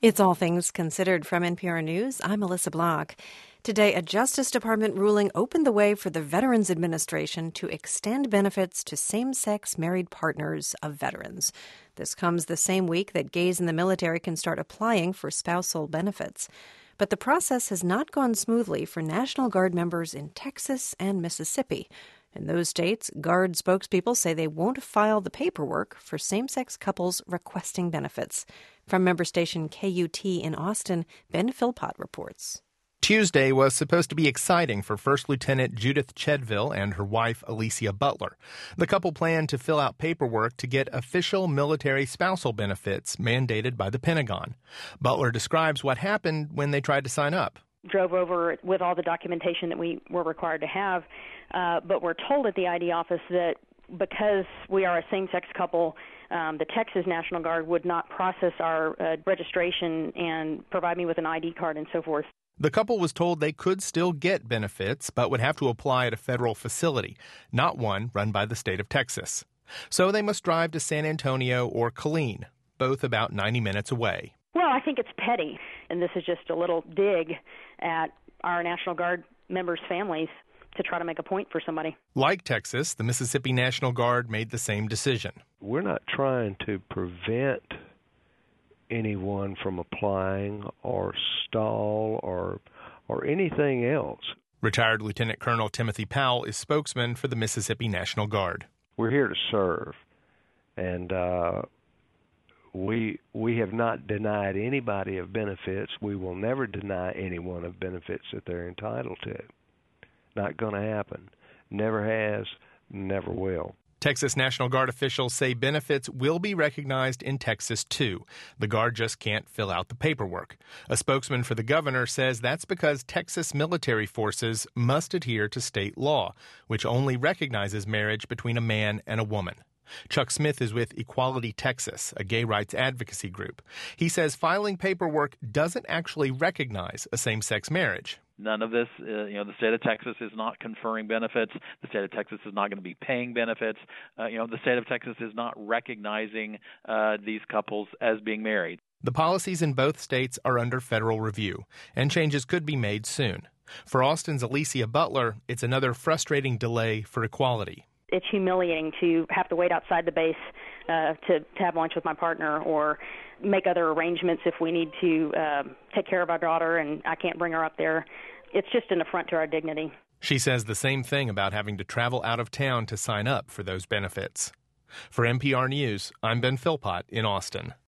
It's All Things Considered from NPR News. I'm Melissa Block. Today, a Justice Department ruling opened the way for the Veterans Administration to extend benefits to same-sex married partners of veterans. This comes the same week that gays in the military can start applying for spousal benefits. But the process has not gone smoothly for National Guard members in Texas and Mississippi. In those states, Guard spokespeople say they won't file the paperwork for same-sex couples requesting benefits. From member station KUT in Austin, Ben Philpott reports. Tuesday was supposed to be exciting for First Lieutenant Judith Chedville and her wife, Alicia Butler. The couple planned to fill out paperwork to get official military spousal benefits mandated by the Pentagon. Butler describes what happened when they tried to sign up. Drove over with all the documentation that we were required to have, but we're told at the ID office that because we are a same-sex couple, the Texas National Guard would not process our registration and provide me with an ID card and so forth. The couple was told they could still get benefits, but would have to apply at a federal facility, not one run by the state of Texas. So they must drive to San Antonio or Killeen, both about 90 minutes away. Well, I think it's petty, and this is just a little dig at our National Guard members' families to try to make a point for somebody. Like Texas, the Mississippi National Guard made the same decision. We're not trying to prevent anyone from applying or stall or anything else. Retired Lieutenant Colonel Timothy Powell is spokesman for the Mississippi National Guard. We're here to serve, and we have not denied anybody of benefits. We will never deny anyone of benefits that they're entitled to. Not going to happen. Never has, never will. Texas National Guard officials say benefits will be recognized in Texas, too. The Guard just can't fill out the paperwork. A spokesman for the governor says that's because Texas military forces must adhere to state law, which only recognizes marriage between a man and a woman. Chuck Smith is with Equality Texas, a gay rights advocacy group. He says filing paperwork doesn't actually recognize a same-sex marriage. None of this, the state of Texas is not conferring benefits. The state of Texas is not going to be paying benefits. The state of Texas is not recognizing these couples as being married. The policies in both states are under federal review, and changes could be made soon. For Austin's Alicia Butler, it's another frustrating delay for equality. It's humiliating to have to wait outside the base to have lunch with my partner or make other arrangements if we need to take care of our daughter and I can't bring her up there. It's just an affront to our dignity. She says the same thing about having to travel out of town to sign up for those benefits. For NPR News, I'm Ben Philpott in Austin.